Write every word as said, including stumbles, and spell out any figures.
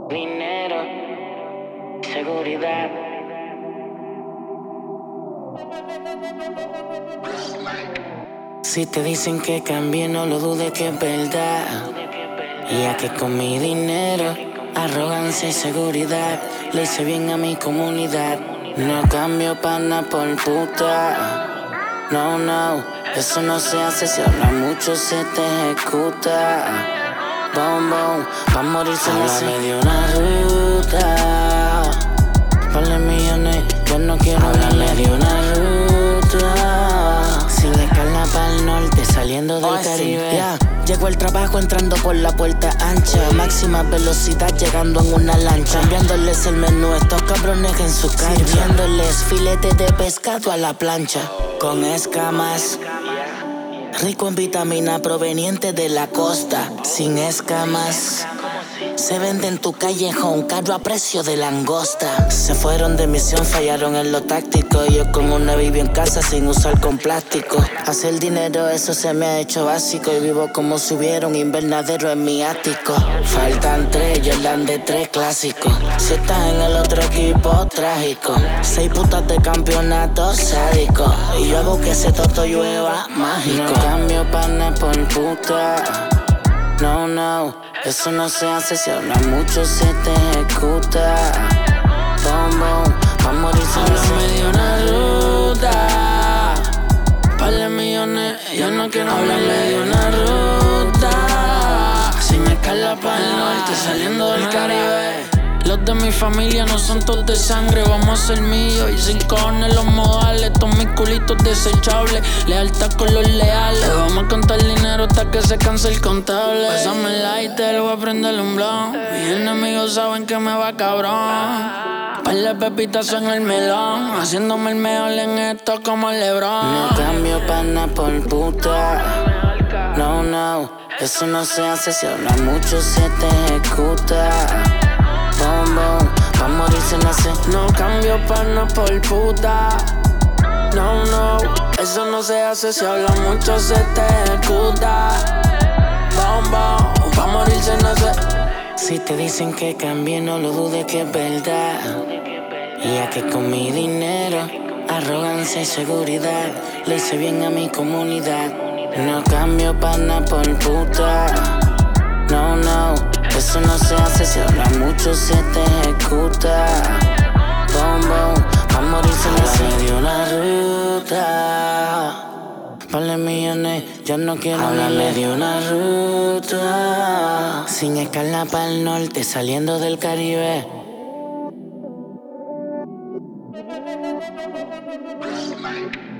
Dinero, seguridad. Si te dicen que cambie, no lo dudes que es verdad. Ya que con mi dinero, arrogancia y seguridad, le hice bien a mi comunidad. No cambio pana por puta. No, no, eso no se hace. Si habla mucho se te ejecuta. Boom, boom, pa' morirse no se de una ruta. Vale millones, yo no quiero hablarle de una ruta. Sin escala pa'l norte, saliendo del oh, Caribe. Sí, yeah. Llegó el trabajo entrando por la puerta ancha. Máxima velocidad llegando en una lancha. Cambiándoles el menú a estos cabrones en su cancha. Sirviéndoles filete de pescado a la plancha. Con escamas, rico en vitamina proveniente de la costa. Sin escamas, se vende en tu callejón, caro a precio de langosta. Se fueron de misión, fallaron en lo táctico. Yo con una vivo en casa sin usar con plástico. Hacer dinero, eso se me ha hecho básico. Y vivo como si hubiera un invernadero en mi ático. Faltan tres, yo de tres clásicos. Si estás en el otro equipo, trágico. Seis putas de campeonato sádico. Y yo hago que ese toto llueva mágico. No cambio pana por puta. No, no, eso no se hace. Si habla mucho se te ejecuta. Boom, boom, pa' morirse no se me dio una ruta. Par de millones, yo no quiero hablarle de una ruta. Sin escala pa'l norte, saliendo del Caribe. Los de mi familia no son todos de sangre, vamos a ser míos. Y sin cojones los modales, todos mis culitos desechables. Lealtad con los leales, vamos a contar dinero hasta que se canse el contable. Pásame el lighter, voy a prenderle un blon. Mis enemigos saben que me va cabrón. Par de pepitas en el melón, haciéndome el mejor en esto como LeBron. No cambio pana por puta. No, no, eso no se hace. Si habla mucho se te ejecuta. Boom, boom, pa' morirse nace. No cambio pana por puta. No, no, eso no se hace. Si habla mucho se te ejecuta. Boom, boom, pa' morirse nace. Si te dicen que cambie, no lo dudes que es verdad. Ya que con mi dinero, arrogancia y seguridad, le hice bien a mi comunidad. No cambio pana por puta. No, no, eso no se hace. Si habla mucho se te ejecuta. Boom, boom, pa' morirse no se dio una ruta. Vale millones, yo no quiero hablarle de una ruta. Sin escala pa'l norte, saliendo del Caribe.